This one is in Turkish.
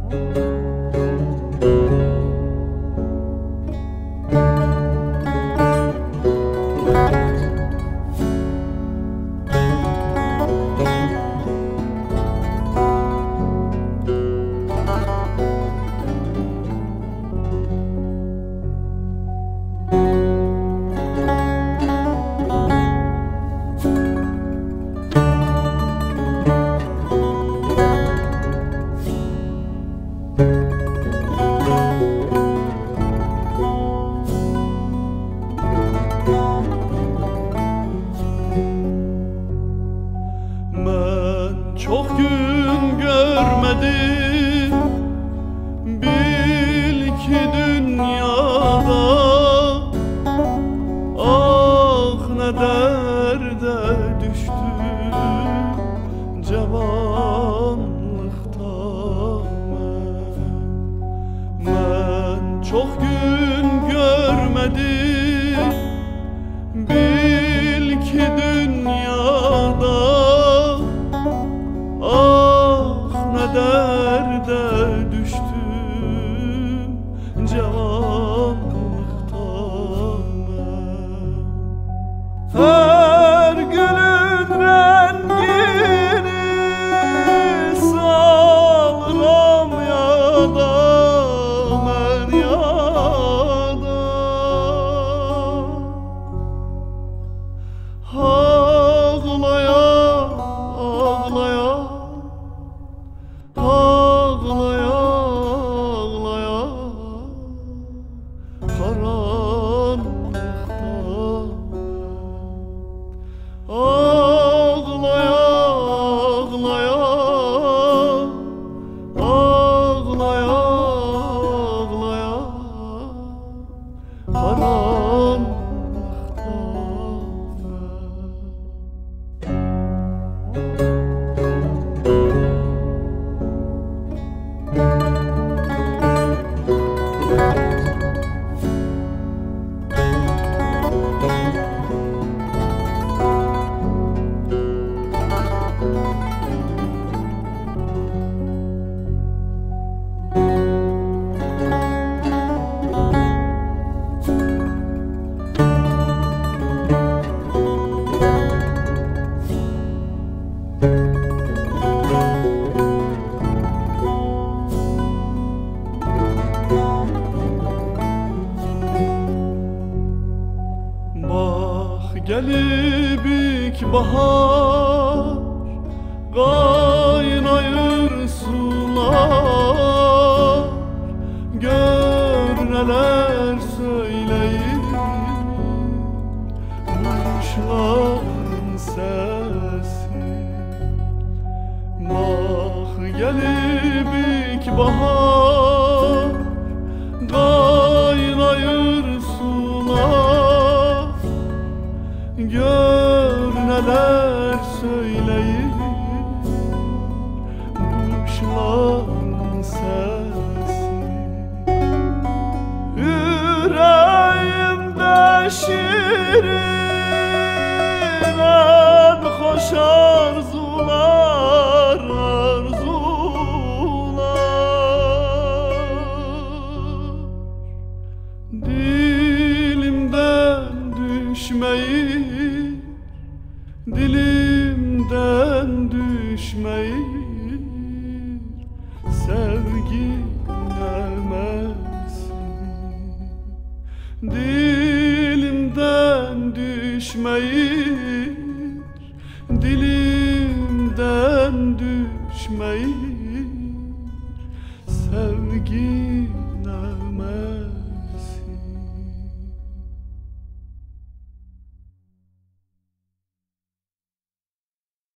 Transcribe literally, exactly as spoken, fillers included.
Çok gün görmedim, bil ki dünyada. Ah ne derde düştüm cevanlıkta ben. Ben çok gün görmedim, bil ki dünyada. Derde düştüm cevanlıkta ben. Her gülün rengini salıram yada men yada. Ağlaya ağlaya ağlaya ağlaya karanlıkta. Ağlaya ağlaya ağlaya ağlaya karanlıkta. Gelip ilk bahar kaynayır sular. Gör neler söyleyir kuşların sesi. Bak gelip ilk bahar kaynayır sular. Gör neler söyleyir kuşların sesi. Yüreğimde şirin en hoş arzular, arzular. Dilimden düşmeyir, dilimden düşmeyir sevgi nemesi. Dilimden düşmeyir, dilimden düşmeyir sevgi